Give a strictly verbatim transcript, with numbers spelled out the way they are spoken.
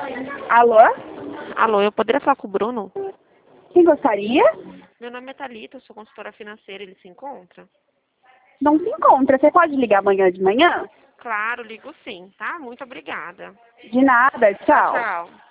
Alô? Alô, eu poderia falar com o Bruno? Quem gostaria? Meu nome é Thalita, eu sou consultora financeira, ele se encontra? Não se encontra. Você pode ligar amanhã de manhã? Claro, ligo sim, tá? Muito obrigada. De nada, Tchau, tchau. tchau.